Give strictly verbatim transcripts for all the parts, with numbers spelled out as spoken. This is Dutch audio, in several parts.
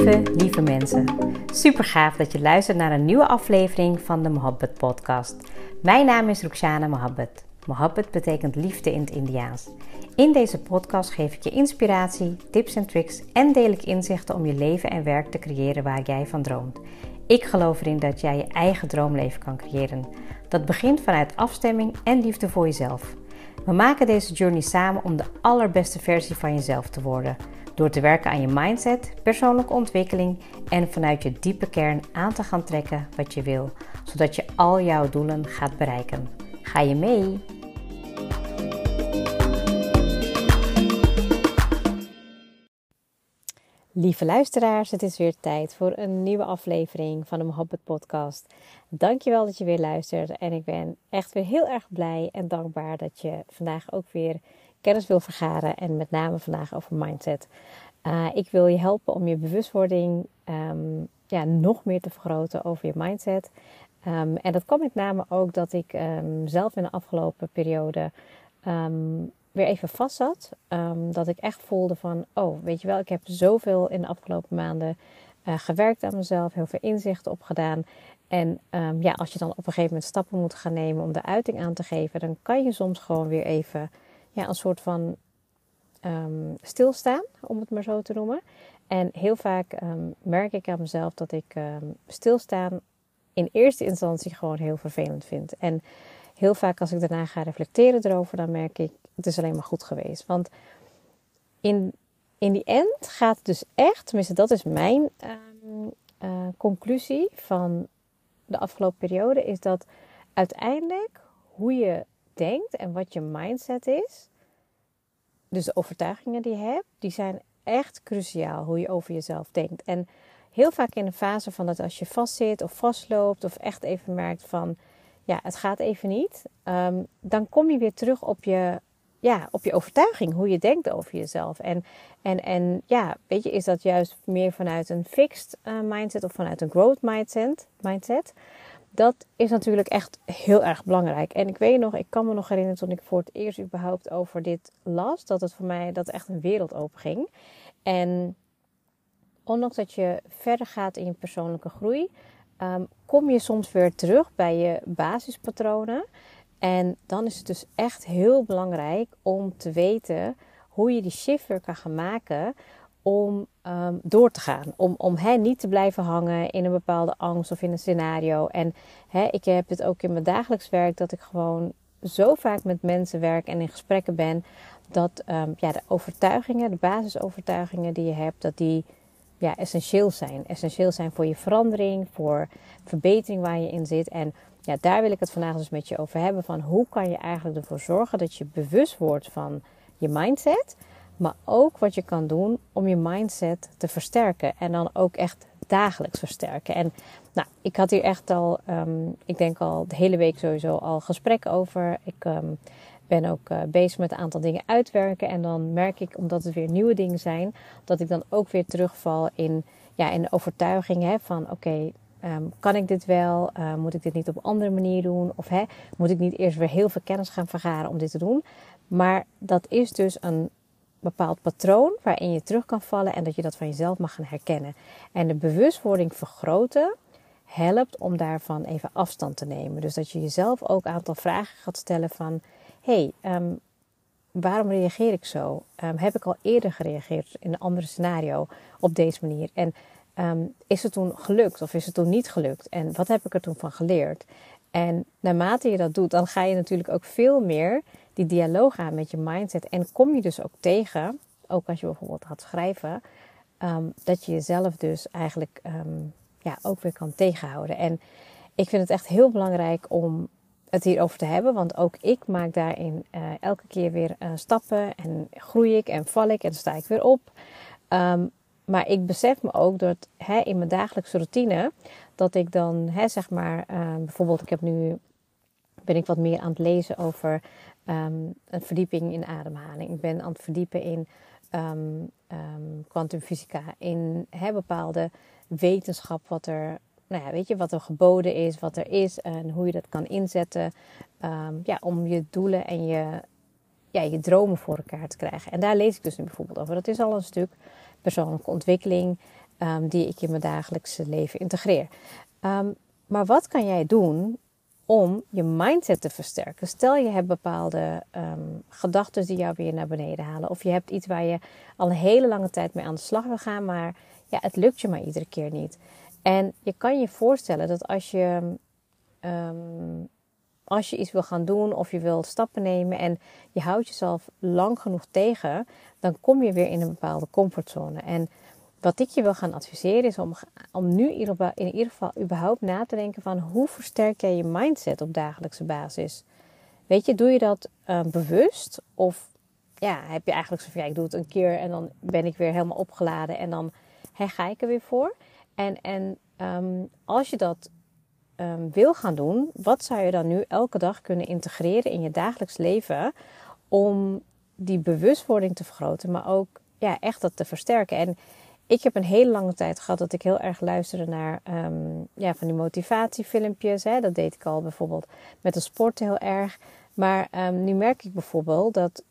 Lieve, lieve mensen. Super gaaf dat je luistert naar een nieuwe aflevering van de Mohabbat podcast. Mijn naam is Rukhsana Mohabbat. Mohabbat betekent liefde in het Indiaans. In deze podcast geef ik je inspiratie, tips en tricks en deel ik inzichten om je leven en werk te creëren waar jij van droomt. Ik geloof erin dat jij je eigen droomleven kan creëren. Dat begint vanuit afstemming en liefde voor jezelf. We maken deze journey samen om de allerbeste versie van jezelf te worden. Door te werken aan je mindset, persoonlijke ontwikkeling en vanuit je diepe kern aan te gaan trekken wat je wil. Zodat je al jouw doelen gaat bereiken. Ga je mee? Lieve luisteraars, het is weer tijd voor een nieuwe aflevering van de Mohabbat podcast. Dankjewel dat je weer luistert en ik ben echt weer heel erg blij en dankbaar dat je vandaag ook weer kennis wil vergaren en met name vandaag over mindset. Uh, ik wil je helpen om je bewustwording um, ja, nog meer te vergroten over je mindset. Um, en dat kwam met name ook dat ik um, zelf in de afgelopen periode um, weer even vast zat. Um, dat ik echt voelde van, oh, weet je wel, ik heb zoveel in de afgelopen maanden uh, gewerkt aan mezelf, heel veel inzichten opgedaan. En um, ja, als je dan op een gegeven moment stappen moet gaan nemen om de uiting aan te geven, dan kan je soms gewoon weer even ja, een soort van um, stilstaan, om het maar zo te noemen. En heel vaak um, merk ik aan mezelf dat ik um, stilstaan in eerste instantie gewoon heel vervelend vind. En heel vaak als ik daarna ga reflecteren erover, dan merk ik, het is alleen maar goed geweest. Want in, in die end gaat het dus echt, tenminste dat is mijn um, uh, conclusie van de afgelopen periode, is dat uiteindelijk hoe je denkt en wat je mindset is, dus de overtuigingen die je hebt, die zijn echt cruciaal hoe je over jezelf denkt. En heel vaak in de fase van dat als je vastzit of vastloopt of echt even merkt van, ja, het gaat even niet, um, dan kom je weer terug op je, ja, op je overtuiging, hoe je denkt over jezelf. En, en, en ja, weet je, is dat juist meer vanuit een fixed uh, mindset of vanuit een growth mindset, mindset? Dat is natuurlijk echt heel erg belangrijk. En ik weet nog, ik kan me nog herinneren toen ik voor het eerst überhaupt over dit las, dat het voor mij dat echt een wereld open ging. En ondanks dat je verder gaat in je persoonlijke groei, um, kom je soms weer terug bij je basispatronen. En dan is het dus echt heel belangrijk om te weten hoe je die shift weer kan gaan maken om um, door te gaan. Om, om hè, niet te blijven hangen in een bepaalde angst of in een scenario. En hè, ik heb het ook in mijn dagelijks werk dat ik gewoon zo vaak met mensen werk en in gesprekken ben, dat um, ja, de overtuigingen, de basisovertuigingen die je hebt, dat die ja, essentieel zijn. Essentieel zijn voor je verandering, voor verbetering waar je in zit. En ja, daar wil ik het vandaag dus met je over hebben. Van hoe kan je eigenlijk ervoor zorgen dat je bewust wordt van je mindset. Maar ook wat je kan doen om je mindset te versterken. En dan ook echt dagelijks versterken. En nou, ik had hier echt al, um, ik denk al de hele week sowieso al gesprekken over. Ik um, ben ook uh, bezig met een aantal dingen uitwerken. En dan merk ik, omdat het weer nieuwe dingen zijn, dat ik dan ook weer terugval in, ja, in de overtuiging hè, van oké, okay, um, kan ik dit wel? Uh, moet ik dit niet op een andere manier doen? Of hè, moet ik niet eerst weer heel veel kennis gaan vergaren om dit te doen? Maar dat is dus een bepaald patroon waarin je terug kan vallen en dat je dat van jezelf mag gaan herkennen. En de bewustwording vergroten helpt om daarvan even afstand te nemen. Dus dat je jezelf ook een aantal vragen gaat stellen van, hé, hey, um, waarom reageer ik zo? Um, heb ik al eerder gereageerd in een ander scenario op deze manier? En um, is het toen gelukt of is het toen niet gelukt? En wat heb ik er toen van geleerd? En naarmate je dat doet, dan ga je natuurlijk ook veel meer die dialoog aan met je mindset. En kom je dus ook tegen, ook als je bijvoorbeeld gaat schrijven, um, dat je jezelf dus eigenlijk um, ja, ook weer kan tegenhouden. En ik vind het echt heel belangrijk om het hierover te hebben. Want ook ik maak daarin uh, elke keer weer uh, stappen. En groei ik en val ik en sta ik weer op. Um, maar ik besef me ook dat hè, in mijn dagelijkse routine, dat ik dan hè, zeg maar, uh, bijvoorbeeld ik heb nu, ben ik wat meer aan het lezen over um, een verdieping in ademhaling. Ik ben aan het verdiepen in um, um, kwantumfysica, in hè, bepaalde wetenschap wat er, nou ja, weet je, wat er geboden is, wat er is en hoe je dat kan inzetten um, ja, om je doelen en je, ja, je dromen voor elkaar te krijgen. En daar lees ik dus nu bijvoorbeeld over. Dat is al een stuk persoonlijke ontwikkeling. um, die ik in mijn dagelijkse leven integreer. Um, maar wat kan jij doen om je mindset te versterken? Stel je hebt bepaalde um, gedachten die jou weer naar beneden halen. Of je hebt iets waar je al een hele lange tijd mee aan de slag wil gaan. Maar ja, het lukt je maar iedere keer niet. En je kan je voorstellen dat als je, um, als je iets wil gaan doen of je wilt stappen nemen en je houdt jezelf lang genoeg tegen, dan kom je weer in een bepaalde comfortzone. En wat ik je wil gaan adviseren is om, om nu in ieder geval überhaupt na te denken van hoe versterk jij je mindset op dagelijkse basis. Weet je, doe je dat uh, bewust of ja, heb je eigenlijk zo van ja, ik doe het een keer en dan ben ik weer helemaal opgeladen en dan he, ga ik er weer voor. En, en um, als je dat um, wil gaan doen, wat zou je dan nu elke dag kunnen integreren in je dagelijks leven om die bewustwording te vergroten, maar ook ja, echt dat te versterken. En ik heb een hele lange tijd gehad dat ik heel erg luisterde naar um, ja, van die motivatiefilmpjes. Hè. Dat deed ik al bijvoorbeeld met de sport heel erg. Maar um, nu merk ik bijvoorbeeld dat,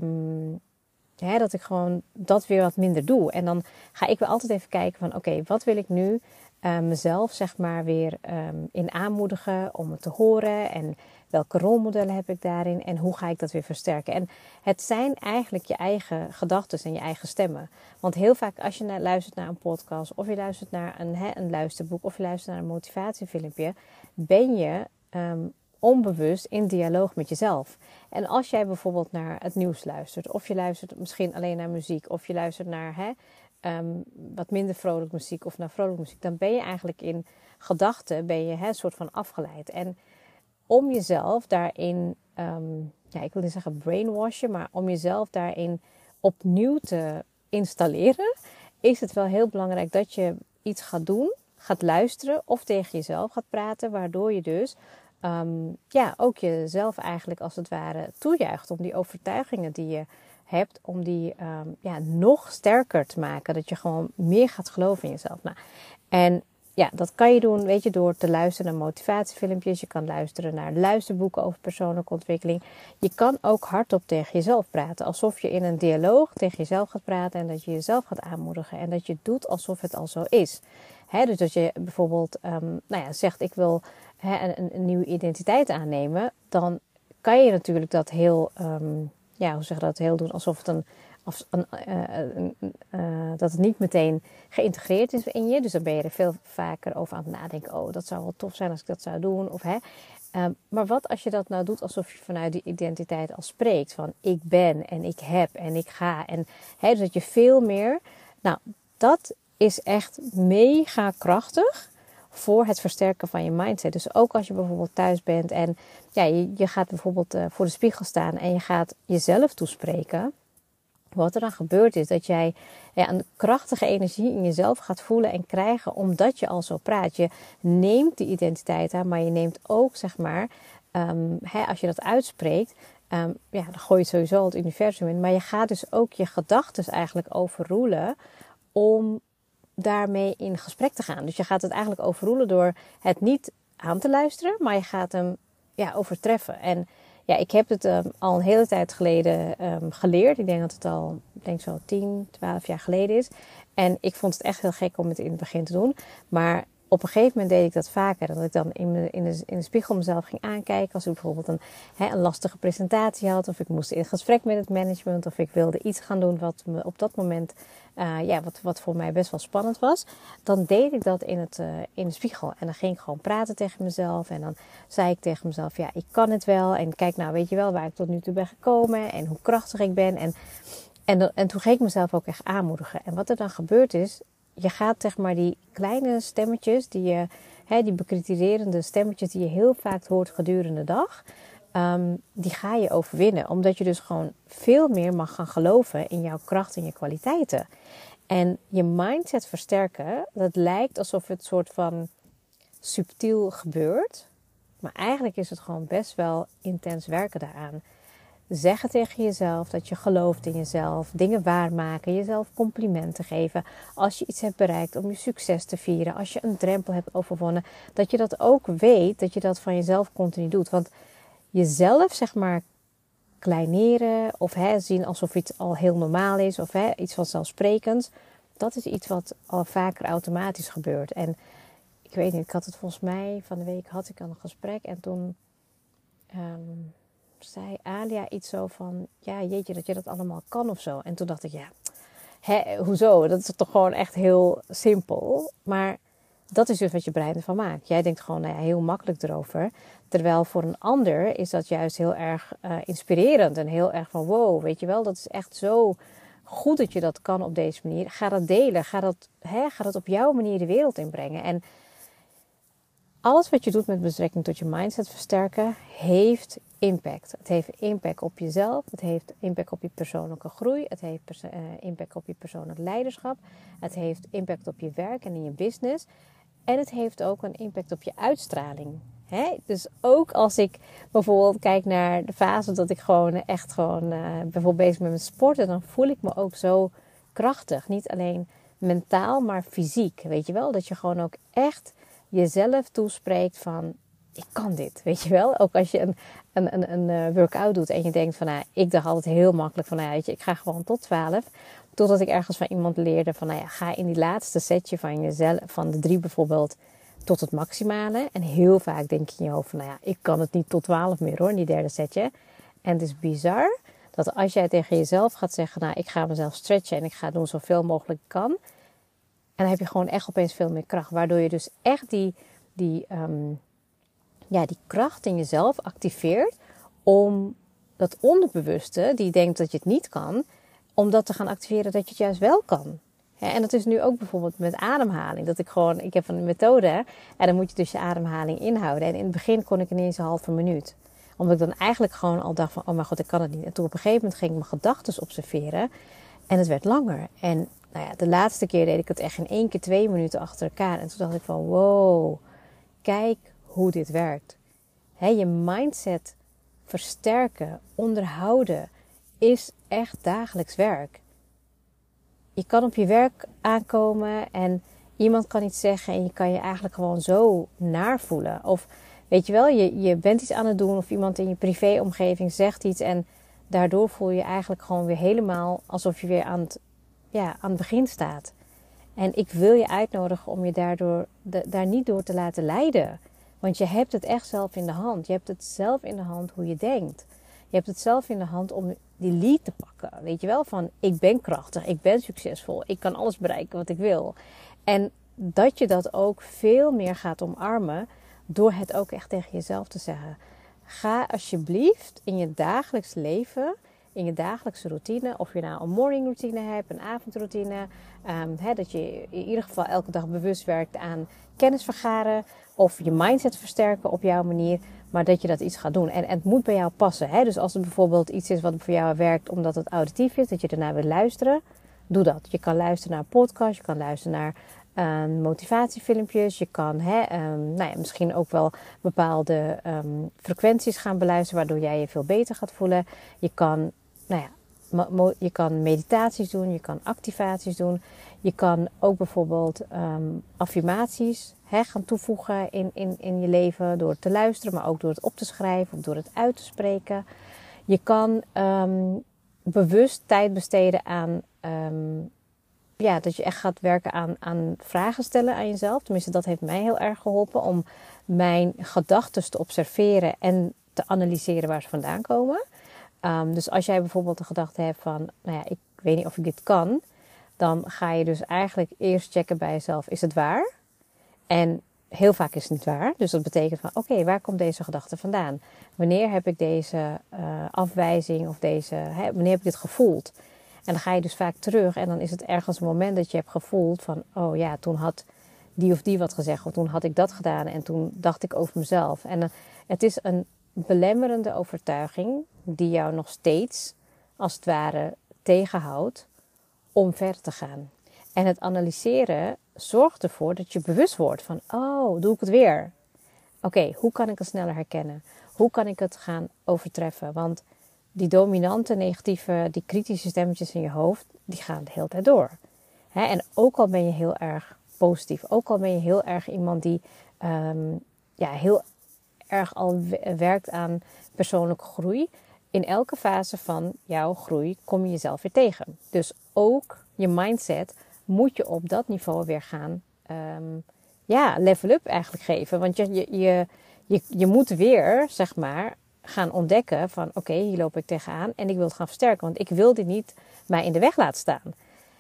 um, hè, dat ik gewoon dat weer wat minder doe. En dan ga ik weer altijd even kijken van oké, okay, wat wil ik nu uh, mezelf zeg maar weer um, in aanmoedigen om het te horen. En welke rolmodellen heb ik daarin en hoe ga ik dat weer versterken? En het zijn eigenlijk je eigen gedachten en je eigen stemmen. Want heel vaak als je naar, luistert naar een podcast of je luistert naar een, hè, een luisterboek of je luistert naar een motivatiefilmpje, ben je um, onbewust in dialoog met jezelf. En als jij bijvoorbeeld naar het nieuws luistert of je luistert misschien alleen naar muziek of je luistert naar hè, um, wat minder vrolijk muziek of naar vrolijk muziek, dan ben je eigenlijk in gedachten ben je hè, een soort van afgeleid. En om jezelf daarin, um, ja, ik wil niet zeggen brainwashen, maar om jezelf daarin opnieuw te installeren, is het wel heel belangrijk dat je iets gaat doen, gaat luisteren of tegen jezelf gaat praten, waardoor je dus um, ja, ook jezelf eigenlijk als het ware toejuicht om die overtuigingen die je hebt, om die um, ja, nog sterker te maken, dat je gewoon meer gaat geloven in jezelf. Nou, en ja, dat kan je doen, weet je, door te luisteren naar motivatiefilmpjes. Je kan luisteren naar luisterboeken over persoonlijke ontwikkeling. Je kan ook hardop tegen jezelf praten. Alsof je in een dialoog tegen jezelf gaat praten en dat je jezelf gaat aanmoedigen. En dat je het doet alsof het al zo is. He, dus dat je bijvoorbeeld um, nou ja, zegt, ik wil he, een, een nieuwe identiteit aannemen. Dan kan je natuurlijk dat heel, um, ja, hoe zeg je dat, heel doen alsof het een... Of een, uh, uh, uh, dat het niet meteen geïntegreerd is in je. Dus dan ben je er veel vaker over aan het nadenken. Oh, dat zou wel tof zijn als ik dat zou doen. Of, hè. Uh, maar wat als je dat nou doet alsof je vanuit die identiteit al spreekt. Van ik ben en ik heb en ik ga. En hè, dus dat je veel meer... Nou, dat is echt mega krachtig voor het versterken van je mindset. Dus ook als je bijvoorbeeld thuis bent en ja, je, je gaat bijvoorbeeld uh, voor de spiegel staan en je gaat jezelf toespreken. Wat er dan gebeurt is dat jij ja, een krachtige energie in jezelf gaat voelen en krijgen omdat je al zo praat. Je neemt die identiteit aan, maar je neemt ook zeg maar, um, hè, als je dat uitspreekt, um, ja, dan gooi je sowieso het universum in. Maar je gaat dus ook je gedachten eigenlijk overroelen om daarmee in gesprek te gaan. Dus je gaat het eigenlijk overroelen door het niet aan te luisteren, maar je gaat hem ja, overtreffen. En ja, ik heb het um, al een hele tijd geleden um, geleerd. Ik denk dat het al, ik denk zo tien, twaalf jaar geleden is. En ik vond het echt heel gek om het in het begin te doen. Maar op een gegeven moment deed ik dat vaker. Dat ik dan in, me, in, de, in de spiegel mezelf ging aankijken. Als ik bijvoorbeeld een, hè, een lastige presentatie had. Of ik moest in gesprek met het management. Of ik wilde iets gaan doen wat me op dat moment... Uh, ja, wat, wat voor mij best wel spannend was. Dan deed ik dat in, het, uh, in de spiegel. En dan ging ik gewoon praten tegen mezelf. En dan zei ik tegen mezelf, ja, ik kan het wel. En kijk nou, weet je wel waar ik tot nu toe ben gekomen. En hoe krachtig ik ben. En, en, en toen ging ik mezelf ook echt aanmoedigen. En wat er dan gebeurt is, je gaat zeg maar die kleine stemmetjes, die, je, hè, die bekritiserende stemmetjes die je heel vaak hoort gedurende de dag. Um, die ga je overwinnen. Omdat je dus gewoon veel meer mag gaan geloven in jouw kracht en je kwaliteiten. En je mindset versterken, dat lijkt alsof het soort van subtiel gebeurt. Maar eigenlijk is het gewoon best wel intens werken daaraan. Zeggen tegen jezelf dat je gelooft in jezelf. Dingen waarmaken. Jezelf complimenten geven. Als je iets hebt bereikt om je succes te vieren. Als je een drempel hebt overwonnen. Dat je dat ook weet. Dat je dat van jezelf continu doet. Want jezelf zeg maar kleineren. Of hè, zien alsof iets al heel normaal is. Of hè, iets vanzelfsprekends. dat is iets wat al vaker automatisch gebeurt. En ik weet niet, ik had het volgens mij van de week had ik al een gesprek. En toen um, zei Alia iets zo van, ja jeetje dat je dat allemaal kan of zo. En toen dacht ik, ja, hè, hoezo? Dat is toch gewoon echt heel simpel. Maar dat is dus wat je brein ervan maakt. Jij denkt gewoon nou ja, heel makkelijk erover. Terwijl voor een ander is dat juist heel erg uh, inspirerend. En heel erg van wow, weet je wel. Dat is echt zo goed dat je dat kan op deze manier. Ga dat delen. Ga dat, hè, ga dat op jouw manier de wereld inbrengen. En alles wat je doet met betrekking tot je mindset versterken, heeft impact. Het heeft impact op jezelf. Het heeft impact op je persoonlijke groei. Het heeft perso- uh, impact op je persoonlijk leiderschap. Het heeft impact op je werk en in je business. En het heeft ook een impact op je uitstraling. Hè? Dus ook als ik bijvoorbeeld kijk naar de fase dat ik gewoon echt gewoon uh, bijvoorbeeld bezig ben met sporten, dan voel ik me ook zo krachtig. Niet alleen mentaal, maar fysiek. Weet je wel? Dat je gewoon ook echt jezelf toespreekt van, ik kan dit. Weet je wel? Ook als je een, een, een, een workout doet en je denkt van, nou, ik dacht altijd heel makkelijk van, nou, weet je, ik ga gewoon tot twaalf. Totdat ik ergens van iemand leerde van, nou ja, ga in die laatste setje van jezelf, van de drie bijvoorbeeld, tot het maximale. En heel vaak denk je in je hoofd van, nou ja, ik kan het niet tot twaalf meer hoor, in die derde setje. En het is bizar dat als jij tegen jezelf gaat zeggen, nou, ik ga mezelf stretchen en ik ga doen zoveel mogelijk kan. En dan heb je gewoon echt opeens veel meer kracht. Waardoor je dus echt die, die, um, ja, die kracht in jezelf activeert om dat onderbewuste, die denkt dat je het niet kan, om dat te gaan activeren dat je het juist wel kan. Ja, en dat is nu ook bijvoorbeeld met ademhaling. Dat ik gewoon, ik heb een methode en dan moet je dus je ademhaling inhouden. En in het begin kon ik ineens een halve minuut. Omdat ik dan eigenlijk gewoon al dacht van, oh mijn god, ik kan het niet. En toen op een gegeven moment ging ik mijn gedachten observeren. En het werd langer. En nou ja, de laatste keer deed ik het echt in één keer twee minuten achter elkaar. En toen dacht ik van, wow, kijk hoe dit werkt. He, je mindset versterken, onderhouden, is echt dagelijks werk. Je kan op je werk aankomen en iemand kan iets zeggen en je kan je eigenlijk gewoon zo naar voelen. Of weet je wel, je, je bent iets aan het doen of iemand in je privéomgeving zegt iets en daardoor voel je je eigenlijk gewoon weer helemaal alsof je weer aan het, ja, aan het begin staat. En ik wil je uitnodigen om je daardoor, de, daar niet door te laten leiden. Want je hebt het echt zelf in de hand. Je hebt het zelf in de hand hoe je denkt. Je hebt het zelf in de hand om die lead te pakken. Weet je wel, van ik ben krachtig, ik ben succesvol, ik kan alles bereiken wat ik wil. En dat je dat ook veel meer gaat omarmen door het ook echt tegen jezelf te zeggen. Ga alsjeblieft in je dagelijks leven, in je dagelijkse routine, of je nou een morning routine hebt, een avondroutine, um, hè, dat je in ieder geval elke dag bewust werkt aan kennis vergaren of je mindset versterken op jouw manier, maar dat je dat iets gaat doen. En, en het moet bij jou passen. Hè? Dus als er bijvoorbeeld iets is wat voor jou werkt omdat het auditief is, dat je ernaar wil luisteren, doe dat. Je kan luisteren naar een podcast, je kan luisteren naar um, motivatiefilmpjes, je kan hè, um, nou ja, misschien ook wel bepaalde um, frequenties gaan beluisteren, waardoor jij je veel beter gaat voelen. Je kan, nou ja, mo- je kan meditaties doen, je kan activaties doen. Je kan ook bijvoorbeeld um, affirmaties hè, gaan toevoegen in, in, in je leven door te luisteren, maar ook door het op te schrijven of door het uit te spreken. Je kan um, bewust tijd besteden aan, um, ja, dat je echt gaat werken aan, aan vragen stellen aan jezelf. Tenminste, dat heeft mij heel erg geholpen om mijn gedachten te observeren en te analyseren waar ze vandaan komen. Um, dus als jij bijvoorbeeld de gedachte hebt van, nou ja, ik weet niet of ik dit kan, dan ga je dus eigenlijk eerst checken bij jezelf, is het waar? En heel vaak is het niet waar. Dus dat betekent van, oké, okay, waar komt deze gedachte vandaan? Wanneer heb ik deze uh, afwijzing of deze, hè, wanneer heb ik dit gevoeld? En dan ga je dus vaak terug en dan is het ergens een moment dat je hebt gevoeld van, oh ja, toen had die of die wat gezegd, of toen had ik dat gedaan en toen dacht ik over mezelf. En uh, het is een belemmerende overtuiging die jou nog steeds, als het ware, tegenhoudt om verder te gaan. En het analyseren zorgt ervoor dat je bewust wordt van, oh, doe ik het weer? Oké, okay, hoe kan ik het sneller herkennen? Hoe kan ik het gaan overtreffen? Want die dominante, negatieve, die kritische stemmetjes in je hoofd, die gaan de hele tijd door. Hè? En ook al ben je heel erg positief, ook al ben je heel erg iemand die um, ja, heel erg al werkt aan persoonlijke groei, in elke fase van jouw groei kom je jezelf weer tegen. Dus ook je mindset moet je op dat niveau weer gaan um, ja, level up eigenlijk geven. Want je, je, je, je, je moet weer, zeg maar, gaan ontdekken van oké, okay, hier loop ik tegenaan en ik wil het gaan versterken. Want ik wil dit niet mij in de weg laten staan.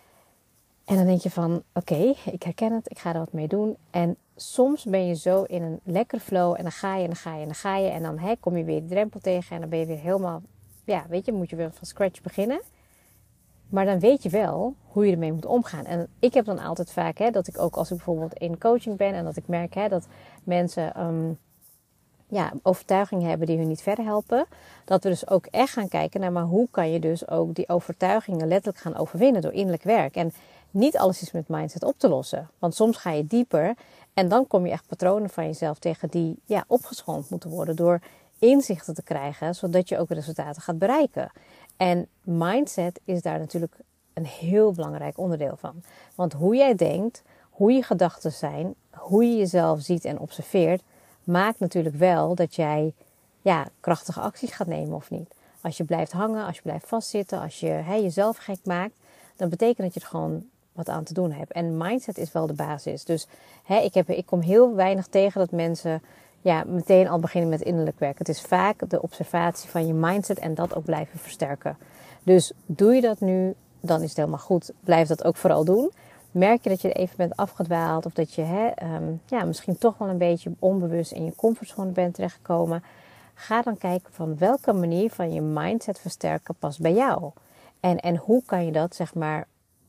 En dan denk je van oké, okay, ik herken het, ik ga er wat mee doen. En soms ben je zo in een lekkere flow en dan ga je en dan ga je en dan ga je. En dan hè, kom je weer de drempel tegen en dan ben je weer helemaal, ja, weet je, moet je weer van scratch beginnen. Maar dan weet je wel hoe je ermee moet omgaan. En ik heb dan altijd vaak, hè, dat ik ook als ik bijvoorbeeld in coaching ben en dat ik merk hè, dat mensen um, ja, overtuigingen hebben die hun niet verder helpen. Dat we dus ook echt gaan kijken naar, maar hoe kan je dus ook die overtuigingen letterlijk gaan overwinnen door innerlijk werk. En niet alles is met mindset op te lossen. Want soms ga je dieper en dan kom je echt patronen van jezelf tegen die ja, opgeschoond moeten worden door inzichten te krijgen, zodat je ook resultaten gaat bereiken. En mindset is daar natuurlijk een heel belangrijk onderdeel van. Want hoe jij denkt, hoe je gedachten zijn, hoe je jezelf ziet en observeert, maakt natuurlijk wel dat jij ja, krachtige acties gaat nemen of niet. Als je blijft hangen, als je blijft vastzitten, als je hè, jezelf gek maakt, dan betekent dat je er gewoon wat aan te doen hebt. En mindset is wel de basis. Dus hè, ik, heb, ik kom heel weinig tegen dat mensen ja, meteen al beginnen met innerlijk werk. Het is vaak de observatie van je mindset en dat ook blijven versterken. Dus doe je dat nu, dan is het helemaal goed. Blijf dat ook vooral doen. Merk je dat je even bent afgedwaald of dat je hè, um, ja, misschien toch wel een beetje onbewust in je comfortzone bent terechtgekomen. Ga dan kijken van welke manier van je mindset versterken past bij jou. En, en hoe kan je dat zeg maar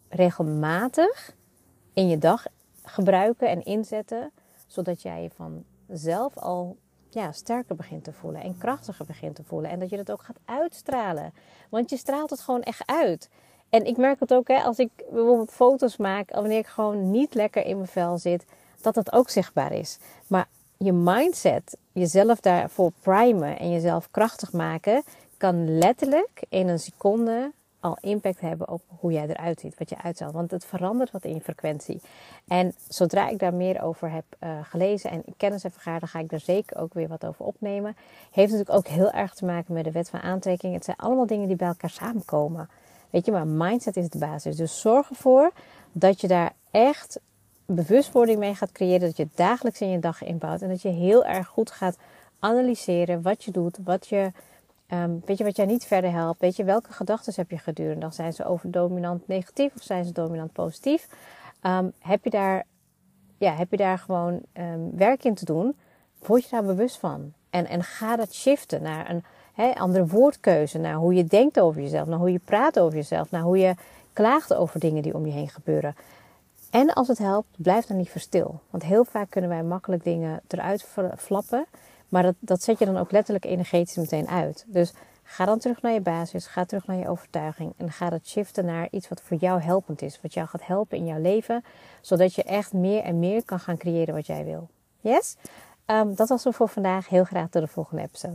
regelmatig in je dag gebruiken en inzetten, zodat jij je vanzelf al ja, sterker begint te voelen en krachtiger begint te voelen. En dat je dat ook gaat uitstralen. Want je straalt het gewoon echt uit. En ik merk het ook hè, als ik bijvoorbeeld foto's maak, wanneer ik gewoon niet lekker in mijn vel zit, dat dat ook zichtbaar is. Maar je mindset, jezelf daarvoor primen en jezelf krachtig maken, kan letterlijk in een seconde al impact hebben op hoe jij eruit ziet, wat je uitstraalt. Want het verandert wat in je frequentie. En zodra ik daar meer over heb uh, gelezen en kennis heb vergaard, dan ga ik daar zeker ook weer wat over opnemen. Heeft natuurlijk ook heel erg te maken met de wet van aantrekking. Het zijn allemaal dingen die bij elkaar samenkomen. Weet je, maar mindset is de basis. Dus zorg ervoor dat je daar echt bewustwording mee gaat creëren. Dat je het dagelijks in je dag inbouwt. En dat je heel erg goed gaat analyseren wat je doet. Wat je, um, weet je wat jij niet verder helpt. Weet je, welke gedachten heb je gedurende. Dan zijn ze overdominant negatief of zijn ze dominant positief. Um, heb, je daar, ja, heb je daar gewoon um, werk in te doen. Word je daar bewust van. En, en ga dat shiften naar een He, andere woordkeuze, naar hoe je denkt over jezelf, naar hoe je praat over jezelf, naar hoe je klaagt over dingen die om je heen gebeuren. En als het helpt, blijf dan niet verstil. Want heel vaak kunnen wij makkelijk dingen eruit flappen, maar dat, dat zet je dan ook letterlijk energetisch meteen uit. Dus ga dan terug naar je basis, ga terug naar je overtuiging en ga dat shiften naar iets wat voor jou helpend is, wat jou gaat helpen in jouw leven, zodat je echt meer en meer kan gaan creëren wat jij wil. Yes? Um, dat was het voor vandaag. Heel graag tot de volgende episode.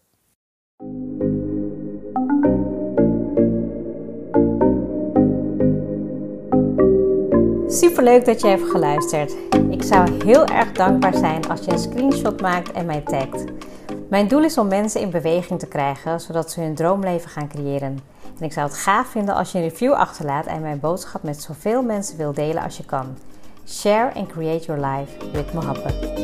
Superleuk dat je hebt geluisterd. Ik zou heel erg dankbaar zijn als je een screenshot maakt en mij tagt. Mijn doel is om mensen in beweging te krijgen, zodat ze hun droomleven gaan creëren. En ik zou het gaaf vinden als je een review achterlaat en mijn boodschap met zoveel mensen wil delen als je kan. Share and create your life with Mohabbat.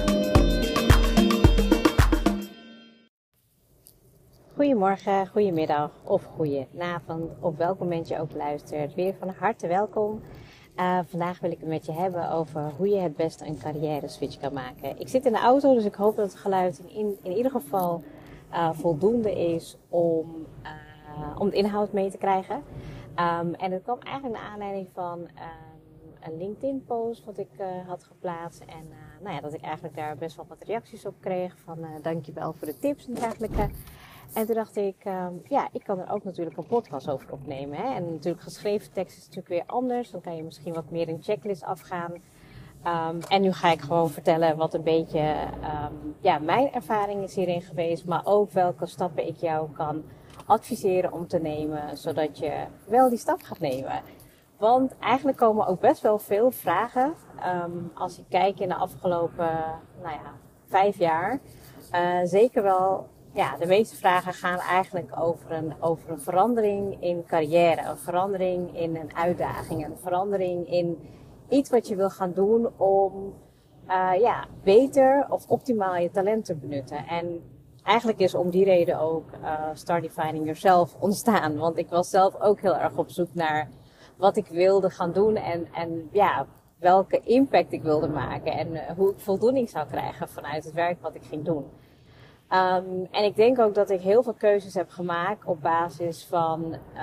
Goedemorgen, goedemiddag of goedenavond, op welk moment je ook luistert. Weer van harte welkom. Uh, vandaag wil ik het met je hebben over hoe je het beste een carrière switch kan maken. Ik zit in de auto, dus ik hoop dat het geluid in, in ieder geval uh, voldoende is om, uh, om de inhoud mee te krijgen. Um, en dat kwam eigenlijk naar aanleiding van um, een LinkedIn post wat ik uh, had geplaatst. En uh, nou ja, dat ik eigenlijk daar best wel wat reacties op kreeg van uh, dankjewel voor de tips en dergelijke. En toen dacht ik, um, ja, ik kan er ook natuurlijk een podcast over opnemen. Hè? En natuurlijk geschreven tekst is natuurlijk weer anders. Dan kan je misschien wat meer een checklist afgaan. Um, en nu ga ik gewoon vertellen wat een beetje um, ja, mijn ervaring is hierin geweest. Maar ook welke stappen ik jou kan adviseren om te nemen. Zodat je wel die stap gaat nemen. Want eigenlijk komen ook best wel veel vragen. Um, als ik kijk in de afgelopen nou ja, vijf jaar. Uh, zeker wel... ja, de meeste vragen gaan eigenlijk over een, over een verandering in carrière. Een verandering in een uitdaging. Een verandering in iets wat je wil gaan doen om uh, ja, beter of optimaal je talent te benutten. En eigenlijk is om die reden ook uh, Start Defining Yourself ontstaan. Want ik was zelf ook heel erg op zoek naar wat ik wilde gaan doen. En, en ja, welke impact ik wilde maken. En uh, hoe ik voldoening zou krijgen vanuit het werk wat ik ging doen. Um, en ik denk ook dat ik heel veel keuzes heb gemaakt op basis van,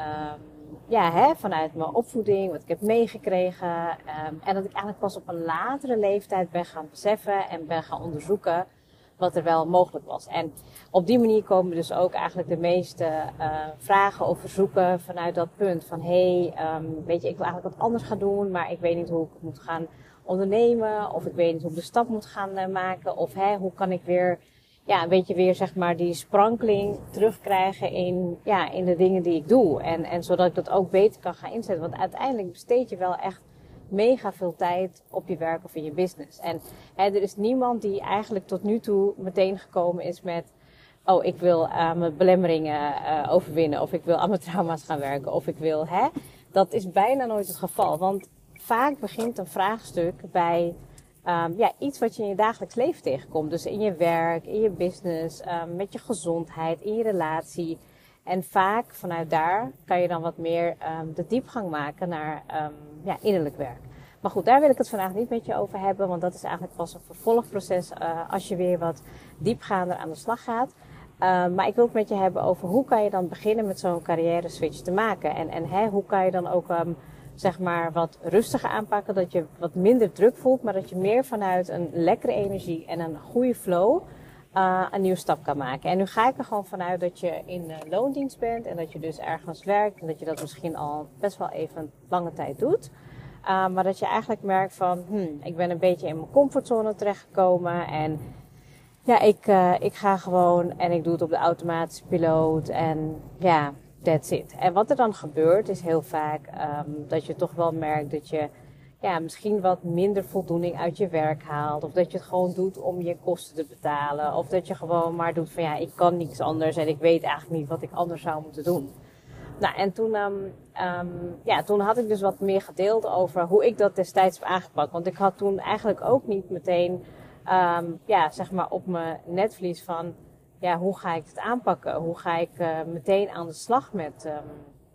um, ja, hè, vanuit mijn opvoeding, wat ik heb meegekregen. Um, en dat ik eigenlijk pas op een latere leeftijd ben gaan beseffen en ben gaan onderzoeken wat er wel mogelijk was. En op die manier komen dus ook eigenlijk de meeste uh, vragen of verzoeken vanuit dat punt. Van hé, hey, um, weet je, ik wil eigenlijk wat anders gaan doen, maar ik weet niet hoe ik het moet gaan ondernemen. Of ik weet niet hoe ik de stap moet gaan uh, maken. Of hè, hoe kan ik weer... Ja, een beetje weer zeg maar die sprankeling terugkrijgen in, ja, in de dingen die ik doe. En, en zodat ik dat ook beter kan gaan inzetten. Want uiteindelijk besteed je wel echt mega veel tijd op je werk of in je business. En hè, er is niemand die eigenlijk tot nu toe meteen gekomen is met... Oh, ik wil uh, mijn belemmeringen uh, overwinnen. Of ik wil aan mijn trauma's gaan werken. Of ik wil, hè. Dat is bijna nooit het geval. Want vaak begint een vraagstuk bij... Um, ja, iets wat je in je dagelijks leven tegenkomt. Dus in je werk, in je business, um, met je gezondheid, in je relatie. En vaak vanuit daar kan je dan wat meer um, de diepgang maken naar um, ja, innerlijk werk. Maar goed, daar wil ik het vandaag niet met je over hebben. Want dat is eigenlijk pas een vervolgproces uh, als je weer wat diepgaander aan de slag gaat. Um, maar ik wil het met je hebben over hoe kan je dan beginnen met zo'n carrière switch te maken. En, en hè, hoe kan je dan ook... Um, zeg maar wat rustiger aanpakken, dat je wat minder druk voelt, maar dat je meer vanuit een lekkere energie en een goede flow uh, een nieuwe stap kan maken. En nu ga ik er gewoon vanuit dat je in uh, loondienst bent en dat je dus ergens werkt en dat je dat misschien al best wel even een lange tijd doet. Uh, maar dat je eigenlijk merkt van, hmm, ik ben een beetje in mijn comfortzone terechtgekomen en ja, ik, uh, ik ga gewoon en ik doe het op de automatische piloot en ja... That's it. En wat er dan gebeurt is heel vaak um, dat je toch wel merkt dat je ja, misschien wat minder voldoening uit je werk haalt. Of dat je het gewoon doet om je kosten te betalen. Of dat je gewoon maar doet van ja, ik kan niks anders en ik weet eigenlijk niet wat ik anders zou moeten doen. Nou, en toen, um, um, ja, toen had ik dus wat meer gedeeld over hoe ik dat destijds heb aangepakt. Want ik had toen eigenlijk ook niet meteen, um, ja, zeg maar op mijn netvlies van... Ja, hoe ga ik het aanpakken? Hoe ga ik uh, meteen aan de slag met, um,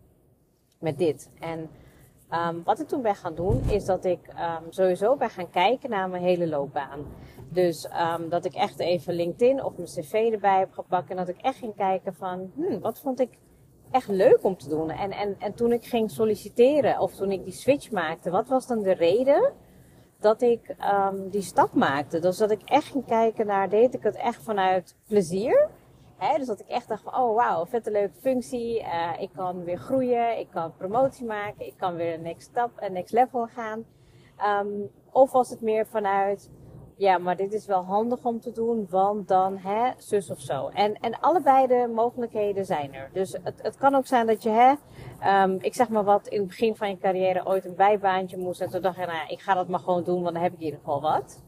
met dit? En um, wat ik toen ben gaan doen, is dat ik um, sowieso ben gaan kijken naar mijn hele loopbaan. Dus um, dat ik echt even LinkedIn of mijn cv erbij heb gepakt. En dat ik echt ging kijken van, hmm, wat vond ik echt leuk om te doen? En, en, en toen ik ging solliciteren, of toen ik die switch maakte, wat was dan de reden... dat ik um, die stap maakte. Dus dat ik echt ging kijken naar, deed ik het echt vanuit plezier. Hè? Dus dat ik echt dacht van, oh wauw, vette leuke functie. Uh, ik kan weer groeien, ik kan promotie maken, ik kan weer een next stap, een next level gaan. Um, of was het meer vanuit, ja, maar dit is wel handig om te doen, want dan, hè, zus of zo. En, en allebei de mogelijkheden zijn er. Dus het, het kan ook zijn dat je, hè, um, ik zeg maar wat, in het begin van je carrière ooit een bijbaantje moest. En toen dacht je, nou ja, ik ga dat maar gewoon doen, want dan heb ik in ieder geval wat.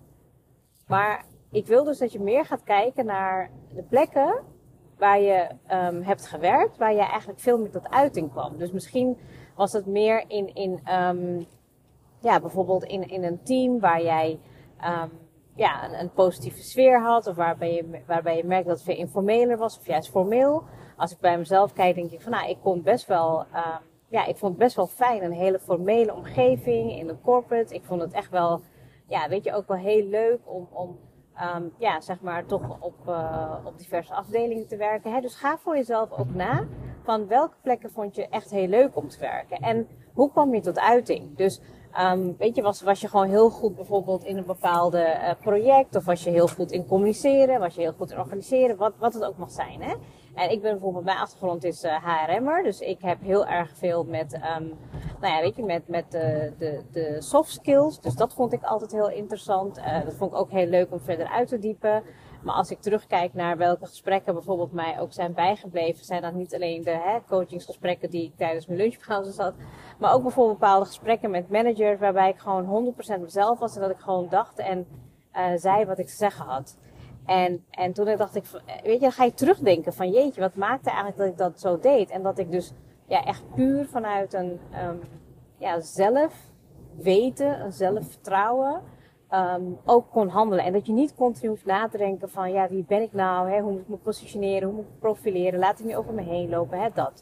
Maar ik wil dus dat je meer gaat kijken naar de plekken waar je um, hebt gewerkt, waar je eigenlijk veel meer tot uiting kwam. Dus misschien was het meer in, in um, ja, bijvoorbeeld in, in een team waar jij... Um, ja, een, een positieve sfeer had, of waarbij je, waarbij je merkt dat het veel informeler was, of juist formeel. Als ik bij mezelf kijk, denk ik van, nou, ik kon best wel, uh, ja, ik vond het best wel fijn, een hele formele omgeving in de corporate. Ik vond het echt wel, ja, weet je, ook wel heel leuk om, om um, ja, zeg maar, toch op, uh, op diverse afdelingen te werken. Hè? Dus ga voor jezelf ook na, van welke plekken vond je echt heel leuk om te werken? En hoe kwam je tot uiting? Dus, Um, weet je, was, was je gewoon heel goed bijvoorbeeld in een bepaalde uh, project, of was je heel goed in communiceren, was je heel goed in organiseren, wat, wat het ook mag zijn, hè. En ik ben bijvoorbeeld, mijn achtergrond is uh, H R M'er, dus ik heb heel erg veel met, um, nou ja, weet je, met, met de, de, de soft skills, dus dat vond ik altijd heel interessant. Uh, dat vond ik ook heel leuk om verder uit te diepen. Maar als ik terugkijk naar welke gesprekken bijvoorbeeld mij ook zijn bijgebleven, zijn dat niet alleen de hè, coachingsgesprekken die ik tijdens mijn lunchpauze had, maar ook bijvoorbeeld bepaalde gesprekken met managers waarbij ik gewoon honderd procent mezelf was en dat ik gewoon dacht en uh, zei wat ik te zeggen had. En, en toen dacht ik, weet je, dan ga je terugdenken van jeetje, wat maakte eigenlijk dat ik dat zo deed? En dat ik dus ja, echt puur vanuit een um, ja, zelf weten, een zelfvertrouwen, um, ook kon handelen. En dat je niet continu hoeft na te denken van ja, wie ben ik nou? Hè? Hoe moet ik me positioneren? Hoe moet ik me profileren? Laat ik niet over me heen lopen? Hè? Dat.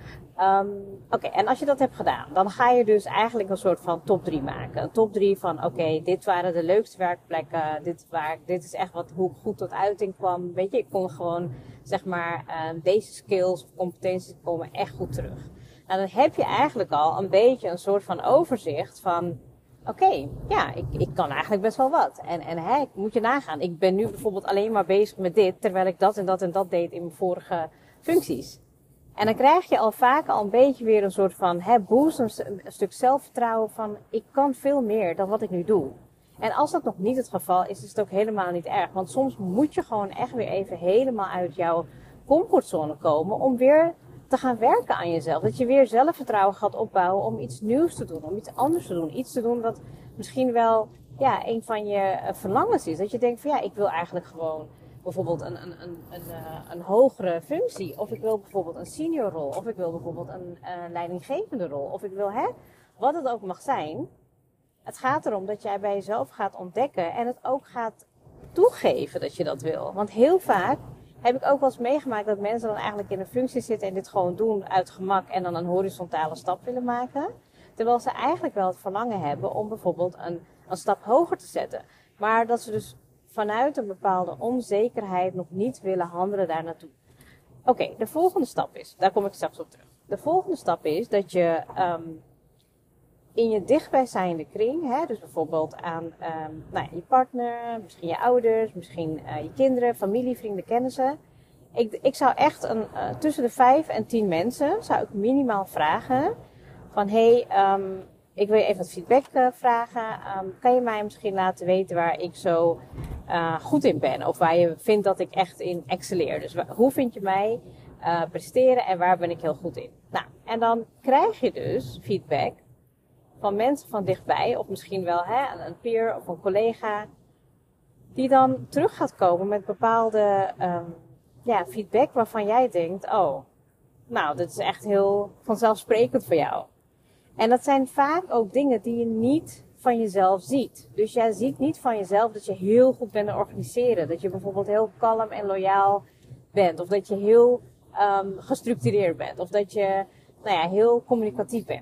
Um, oké, okay, en als je dat hebt gedaan, dan ga je dus eigenlijk een soort van top drie maken. Een top drie van, oké, okay, dit waren de leukste werkplekken. Dit, waar, dit is echt wat, hoe ik goed tot uiting kwam. Weet je, ik kon gewoon, zeg maar, uh, deze skills of competenties komen echt goed terug. Nou, dan heb je eigenlijk al een beetje een soort van overzicht van, oké, okay, ja, ik, ik kan eigenlijk best wel wat. En, en hè, moet je nagaan, ik ben nu bijvoorbeeld alleen maar bezig met dit, terwijl ik dat en dat en dat deed in mijn vorige functies. En dan krijg je al vaak al een beetje weer een soort van hè, boost, een, een stuk zelfvertrouwen van ik kan veel meer dan wat ik nu doe. En als dat nog niet het geval is, is het ook helemaal niet erg. Want soms moet je gewoon echt weer even helemaal uit jouw comfortzone komen om weer te gaan werken aan jezelf. Dat je weer zelfvertrouwen gaat opbouwen om iets nieuws te doen, om iets anders te doen. Iets te doen wat misschien wel ja, een van je verlangens is. Dat je denkt van ja, ik wil eigenlijk gewoon bijvoorbeeld een, een, een, een, een hogere functie. Of ik wil bijvoorbeeld een senior rol. Of ik wil bijvoorbeeld een, een leidinggevende rol. Of ik wil, hè, wat het ook mag zijn. Het gaat erom dat jij bij jezelf gaat ontdekken en het ook gaat toegeven dat je dat wil. Want heel vaak heb ik ook wel eens meegemaakt dat mensen dan eigenlijk in een functie zitten en dit gewoon doen uit gemak en dan een horizontale stap willen maken. Terwijl ze eigenlijk wel het verlangen hebben om bijvoorbeeld een, een stap hoger te zetten. Maar dat ze dus vanuit een bepaalde onzekerheid nog niet willen handelen daar naartoe. Oké, okay, de volgende stap is, daar kom ik straks op terug. De volgende stap is dat je um, in je dichtbijzijnde kring, hè, dus bijvoorbeeld aan um, nou ja, je partner, misschien je ouders, misschien uh, je kinderen, familie, vrienden, kennissen. Ik, ik zou echt een, uh, tussen de vijf en tien mensen, zou ik minimaal vragen van hé, hey, um, ik wil je even wat feedback uh, vragen. Um, kan je mij misschien laten weten waar ik zo uh, goed in ben? Of waar je vindt dat ik echt in excelleer. Dus waar, hoe vind je mij uh, presteren en waar ben ik heel goed in? Nou, en dan krijg je dus feedback van mensen van dichtbij. Of misschien wel hè, een peer of een collega. Die dan terug gaat komen met bepaalde um, ja, feedback waarvan jij denkt, oh, nou, dit is echt heel vanzelfsprekend voor jou. En dat zijn vaak ook dingen die je niet van jezelf ziet. Dus jij ziet niet van jezelf dat je heel goed bent in organiseren. Dat je bijvoorbeeld heel kalm en loyaal bent. Of dat je heel um, gestructureerd bent. Of dat je nou ja, heel communicatief bent.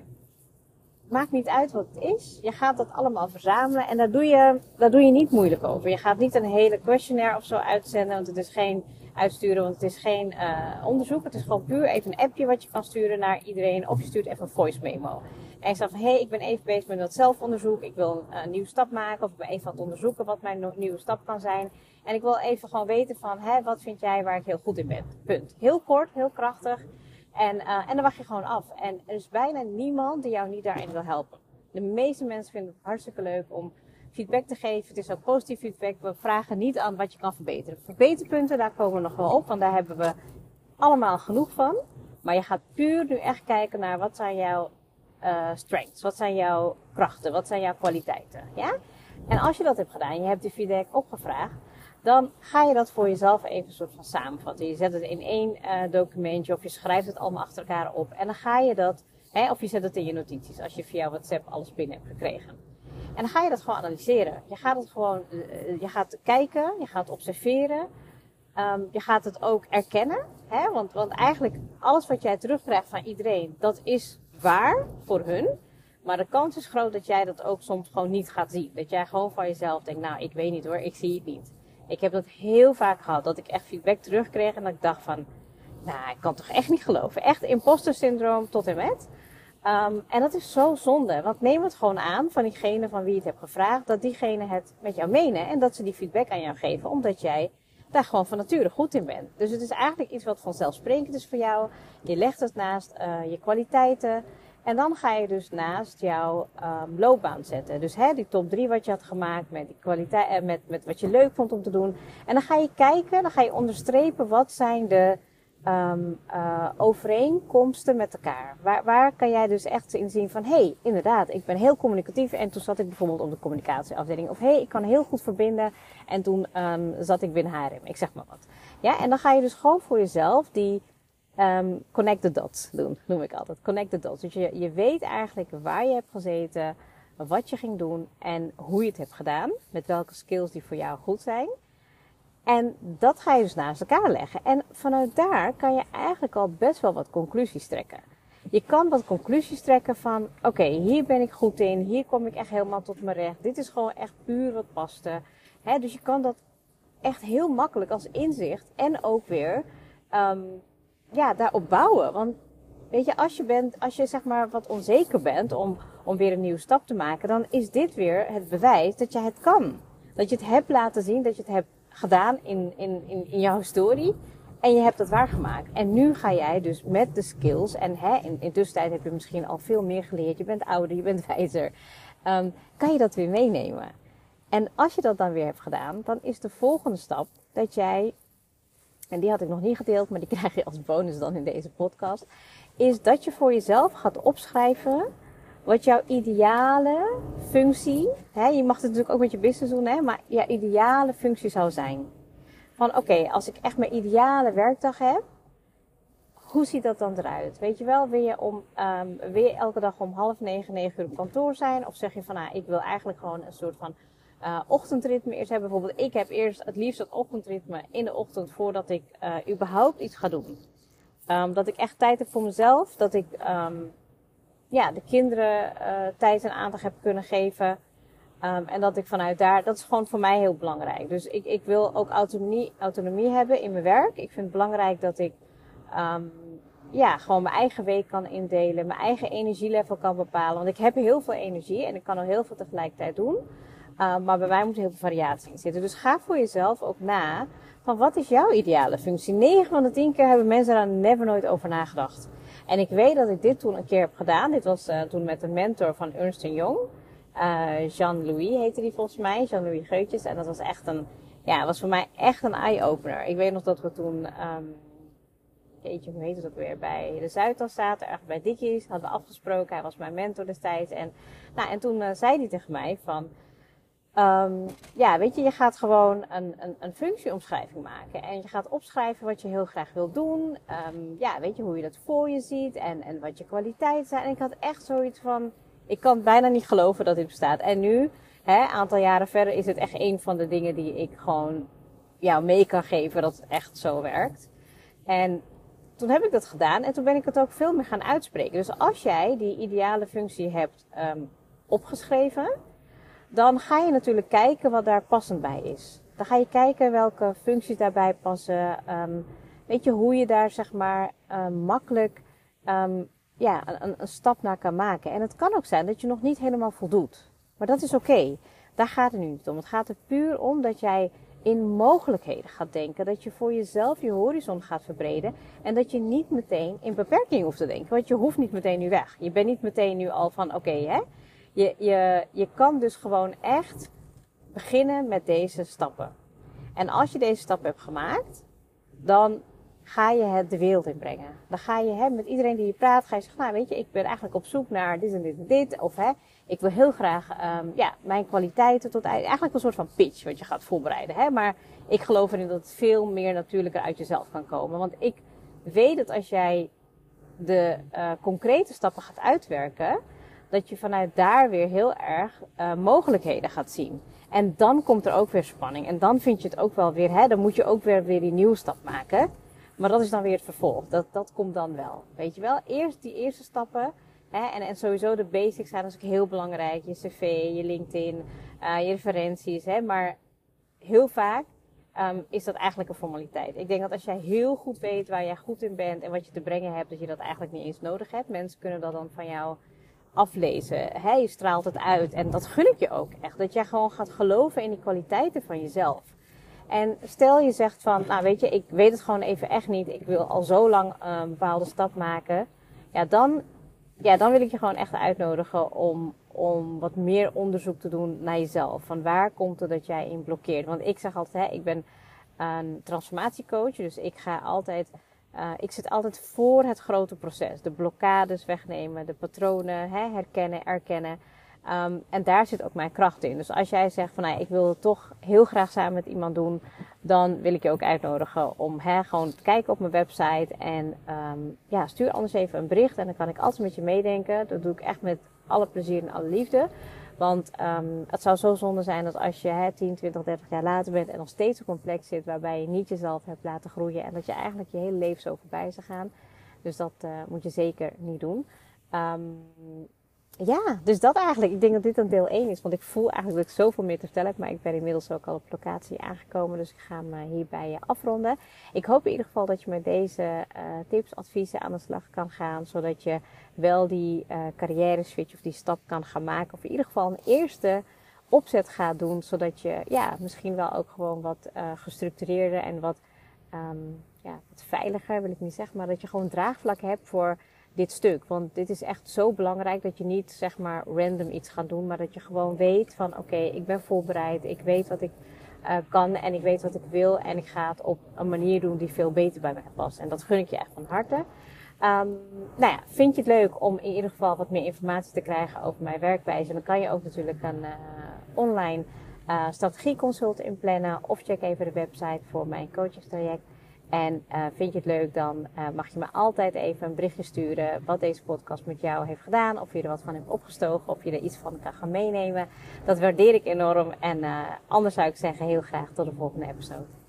Maakt niet uit wat het is. Je gaat dat allemaal verzamelen. En daar doe je, daar doe je niet moeilijk over. Je gaat niet een hele questionnaire of zo uitzenden. Want het is geen uitsturen. Want het is geen uh, onderzoek. Het is gewoon puur even een appje wat je kan sturen naar iedereen. Of je stuurt even een voice memo. En je zegt van, hé, hey, ik ben even bezig met dat zelfonderzoek. Ik wil een, een nieuwe stap maken. Of ik ben even aan het onderzoeken wat mijn no- nieuwe stap kan zijn. En ik wil even gewoon weten van, hè, wat vind jij waar ik heel goed in ben? Punt. Heel kort, heel krachtig. En, uh, en dan wacht je gewoon af. En er is bijna niemand die jou niet daarin wil helpen. De meeste mensen vinden het hartstikke leuk om feedback te geven. Het is ook positief feedback. We vragen niet aan wat je kan verbeteren. Verbeterpunten, daar komen we nog wel op. Want daar hebben we allemaal genoeg van. Maar je gaat puur nu echt kijken naar wat zijn jouw uh, strengths. Wat zijn jouw krachten. Wat zijn jouw kwaliteiten. Ja? En als je dat hebt gedaan, je hebt die feedback opgevraagd. Dan ga je dat voor jezelf even een soort van samenvatten. Je zet het in één uh, documentje of je schrijft het allemaal achter elkaar op. En dan ga je dat, hè, of je zet het in je notities als je via WhatsApp alles binnen hebt gekregen. En dan ga je dat gewoon analyseren. Je gaat het gewoon, uh, je gaat kijken, je gaat observeren. Um, je gaat het ook erkennen. Hè? Want, want eigenlijk alles wat jij terugkrijgt van iedereen, dat is waar voor hun. Maar de kans is groot dat jij dat ook soms gewoon niet gaat zien. Dat jij gewoon van jezelf denkt, nou ik weet niet hoor, ik zie het niet. Ik heb dat heel vaak gehad, dat ik echt feedback terugkreeg en dat ik dacht van, nou, ik kan toch echt niet geloven. Echt imposter syndroom tot en met. Um, en dat is zo zonde, want neem het gewoon aan van diegene van wie je het hebt gevraagd, dat diegene het met jou menen en dat ze die feedback aan jou geven, omdat jij daar gewoon van nature goed in bent. Dus het is eigenlijk iets wat vanzelfsprekend is voor jou. Je legt het naast uh, je kwaliteiten. En dan ga je dus naast jouw um, loopbaan zetten. Dus hè, die top drie wat je had gemaakt met die kwaliteit, eh, met, met wat je leuk vond om te doen. En dan ga je kijken, dan ga je onderstrepen wat zijn de um, uh, overeenkomsten met elkaar? Waar, waar kan jij dus echt in zien van, hé, hey, inderdaad, ik ben heel communicatief en toen zat ik bijvoorbeeld op de communicatieafdeling. Of hé, hey, ik kan heel goed verbinden en toen um, zat ik binnen H R M. Ik zeg maar wat. Ja, en dan ga je dus gewoon voor jezelf die um, connect the dots doen, noem ik altijd. Connect the dots. Dus je, je weet eigenlijk waar je hebt gezeten, wat je ging doen en hoe je het hebt gedaan. Met welke skills die voor jou goed zijn. En dat ga je dus naast elkaar leggen. En vanuit daar kan je eigenlijk al best wel wat conclusies trekken. Je kan wat conclusies trekken van, oké, okay, hier ben ik goed in. Hier kom ik echt helemaal tot mijn recht. Dit is gewoon echt puur wat paste. He, dus je kan dat echt heel makkelijk als inzicht. En ook weer um, ja, daarop bouwen. Want weet je, als je, bent, als je zeg maar wat onzeker bent om, om weer een nieuwe stap te maken, dan is dit weer het bewijs dat je het kan. Dat je het hebt laten zien, dat je het hebt gedaan in, in, in, in jouw historie. En je hebt het waargemaakt. En nu ga jij dus met de skills. En hè, in, in tussentijd heb je misschien al veel meer geleerd. Je bent ouder, je bent wijzer. Um, kan je dat weer meenemen. En als je dat dan weer hebt gedaan, dan is de volgende stap dat jij, en die had ik nog niet gedeeld, maar die krijg je als bonus dan in deze podcast, is dat je voor jezelf gaat opschrijven wat jouw ideale functie, hè, je mag het natuurlijk ook met je business doen, hè, maar jouw ideale functie zou zijn. Van oké, okay, als ik echt mijn ideale werkdag heb, hoe ziet dat dan eruit? Weet je wel, wil je, om, um, wil je elke dag om half negen, negen uur op kantoor zijn? Of zeg je van, nou, ik wil eigenlijk gewoon een soort van uh, ochtendritme eerst hebben. Bijvoorbeeld, ik heb eerst het liefst dat ochtendritme in de ochtend voordat ik uh, überhaupt iets ga doen. Um, dat ik echt tijd heb voor mezelf. Dat ik um, ja, de kinderen uh, tijd en aandacht heb kunnen geven. Um, en dat ik vanuit daar, dat is gewoon voor mij heel belangrijk. Dus ik, ik wil ook autonomie, autonomie hebben in mijn werk. Ik vind het belangrijk dat ik um, ja, gewoon mijn eigen week kan indelen. Mijn eigen energielevel kan bepalen. Want ik heb heel veel energie en ik kan al heel veel tegelijkertijd doen. Um, maar bij mij moet heel veel variatie in zitten. Dus ga voor jezelf ook na van wat is jouw ideale functie. negen van de tien keer hebben mensen daar never nooit over nagedacht. En ik weet dat ik dit toen een keer heb gedaan. Dit was uh, toen met een mentor van Ernst en Young. Uh, Jean-Louis heette die volgens mij. Jean-Louis Geutjes. En dat was echt een, ja, was voor mij echt een eye-opener. Ik weet nog dat we toen, um, jeetje, hoe heet het ook weer? Bij de Zuidas zaten, erg bij Dickies. Hadden we afgesproken. Hij was mijn mentor destijds. En, nou, en toen uh, zei hij tegen mij van, Um, ja, weet je, je gaat gewoon een, een, een functieomschrijving maken. En je gaat opschrijven wat je heel graag wil doen. Um, ja, weet je, hoe je dat voor je ziet. En, en wat je kwaliteiten zijn. En ik had echt zoiets van, ik kan bijna niet geloven dat dit bestaat. En nu, hè, een aantal jaren verder, is het echt een van de dingen die ik gewoon jou mee kan geven dat het echt zo werkt. En toen heb ik dat gedaan. En toen ben ik het ook veel meer gaan uitspreken. Dus als jij die ideale functie hebt um, opgeschreven, dan ga je natuurlijk kijken wat daar passend bij is. Dan ga je kijken welke functies daarbij passen. Um, weet je, hoe je daar zeg maar um, makkelijk um, ja, een, een stap naar kan maken. En het kan ook zijn dat je nog niet helemaal voldoet. Maar dat is oké. Okay. Daar gaat het nu niet om. Het gaat er puur om dat jij in mogelijkheden gaat denken. Dat je voor jezelf je horizon gaat verbreden. En dat je niet meteen in beperking hoeft te denken. Want je hoeft niet meteen nu weg. Je bent niet meteen nu al van oké, okay, hè. Je, je, je kan dus gewoon echt beginnen met deze stappen. En als je deze stap hebt gemaakt, dan ga je het de wereld inbrengen. Dan ga je hè, met iedereen die je praat, ga je zeggen, nou weet je, ik ben eigenlijk op zoek naar dit en dit en dit. Of hè, ik wil heel graag um, ja, mijn kwaliteiten tot eind. Eigenlijk een soort van pitch wat je gaat voorbereiden. Hè? Maar ik geloof erin dat het veel meer natuurlijker uit jezelf kan komen. Want ik weet dat als jij de uh, concrete stappen gaat uitwerken, dat je vanuit daar weer heel erg uh, mogelijkheden gaat zien. En dan komt er ook weer spanning. En dan vind je het ook wel weer, hè, dan moet je ook weer, weer die nieuwe stap maken. Maar dat is dan weer het vervolg. Dat, dat komt dan wel. Weet je wel? Eerst die eerste stappen. Hè, en, en sowieso de basics zijn natuurlijk heel belangrijk. Je cv, je LinkedIn, uh, je referenties. Hè, maar heel vaak um, is dat eigenlijk een formaliteit. Ik denk dat als jij heel goed weet waar jij goed in bent en wat je te brengen hebt, dat je dat eigenlijk niet eens nodig hebt. Mensen kunnen dat dan van jou aflezen. Hè? Je straalt het uit. En dat gun ik je ook echt. Dat jij gewoon gaat geloven in die kwaliteiten van jezelf. En stel je zegt van, nou weet je, ik weet het gewoon even echt niet. Ik wil al zo lang een bepaalde stap maken. Ja, dan, ja, dan wil ik je gewoon echt uitnodigen om, om wat meer onderzoek te doen naar jezelf. Van waar komt het dat jij in blokkeert? Want ik zeg altijd, hè, ik ben een transformatiecoach. Dus ik ga altijd uh, ik zit altijd voor het grote proces. De blokkades wegnemen, de patronen hè, herkennen, erkennen. Um, en daar zit ook mijn kracht in. Dus als jij zegt van nou, ik wil het toch heel graag samen met iemand doen, dan wil ik je ook uitnodigen om hè, gewoon te kijken op mijn website. En um, ja, stuur anders even een bericht en dan kan ik altijd met je meedenken. Dat doe ik echt met alle plezier en alle liefde. Want um, het zou zo zonde zijn dat als je hè, tien, twintig, dertig jaar later bent en nog steeds op een plek zit waarbij je niet jezelf hebt laten groeien. En dat je eigenlijk je hele leven zo voorbij zou gaan. Dus dat uh, moet je zeker niet doen. Um, Ja, dus dat eigenlijk. Ik denk dat dit dan deel één is. Want ik voel eigenlijk dat ik zoveel meer te vertellen heb. Maar ik ben inmiddels ook al op locatie aangekomen. Dus ik ga hem hierbij afronden. Ik hoop in ieder geval dat je met deze uh, tips, adviezen aan de slag kan gaan. Zodat je wel die uh, carrière switch of die stap kan gaan maken. Of in ieder geval een eerste opzet gaat doen. Zodat je ja, misschien wel ook gewoon wat uh, gestructureerder en wat, um, ja, wat veiliger, wil ik niet zeggen. Maar dat je gewoon draagvlak hebt voor dit stuk. Want dit is echt zo belangrijk dat je niet zeg maar random iets gaat doen. Maar dat je gewoon weet van oké, okay, ik ben voorbereid. Ik weet wat ik uh, kan en ik weet wat ik wil. En ik ga het op een manier doen die veel beter bij mij past. En dat gun ik je echt van harte. Um, nou ja, vind je het leuk om in ieder geval wat meer informatie te krijgen over mijn werkwijze? Dan kan je ook natuurlijk een uh, online uh, strategieconsult inplannen. Of check even de website voor mijn coachingstraject. En uh, vind je het leuk, dan uh, mag je me altijd even een berichtje sturen wat deze podcast met jou heeft gedaan. Of je er wat van hebt opgestoken, of je er iets van kan gaan meenemen. Dat waardeer ik enorm. En uh, anders zou ik zeggen heel graag tot de volgende episode.